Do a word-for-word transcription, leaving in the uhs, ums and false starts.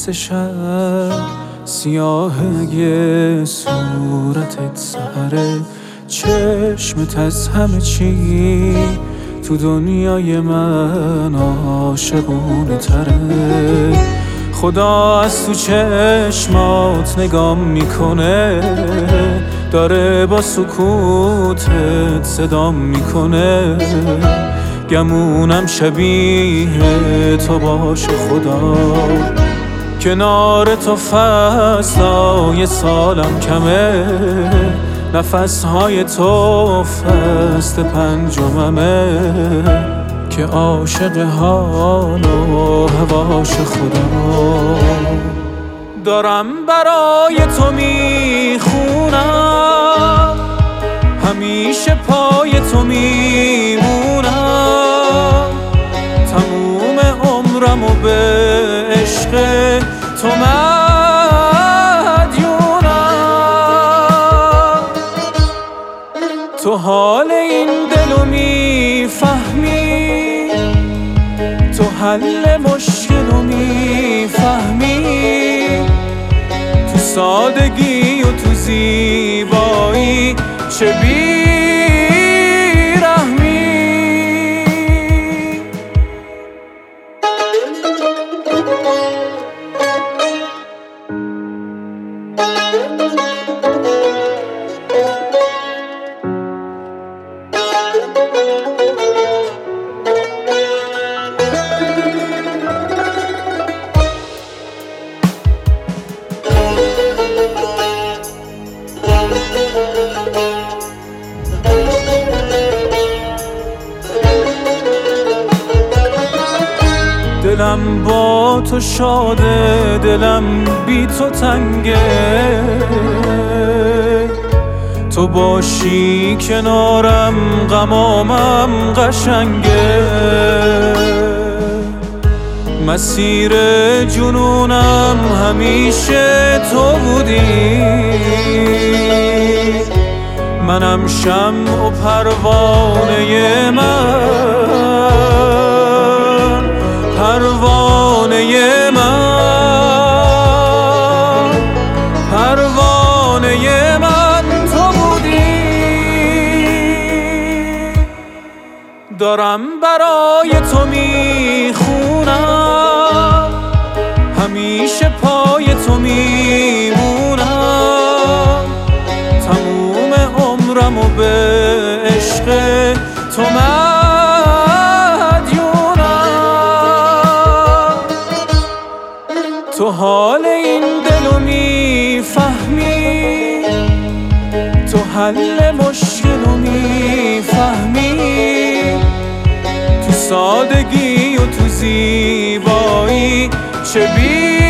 نصف شب سیاهه صورتت سحره، چشمت از همه چی تو دنیای من عاشقونه تره. خدا از تو چشمات نگام میکنه، داره با سکوتت صدام میکنه. گمونم شبیه تو باشه خدا، کنار تو فصلای سالم کمه. نفسهای تو فصل پنجممه، که عاشق حال و هواش خدا. دارم برای تو میخونم، همیشه پای تو میمونم. تموم عمرم و به عشق تو مدیونم. تو حال این دلو میفهمی، تو حل مشکلو میفهمی. تو سادگی و تو زیبایی چه بیرحمی. دلم با تو شاده، دلم بی تو تنگه. تو باشی کنارم غمامم قشنگه. مسیر جنونم همیشه تو بودی، منم شمع و پروانه من، پروانه من، پروانه من تو بودی. دارم برای تو میخونم، همیشه پای تو میمونم. تموم عمرم و به عشق تو مدیونم. تو حال این دلو میفهمی، تو حل مشکلو میفهمی. تو سادگی و تو زیبایی چه بی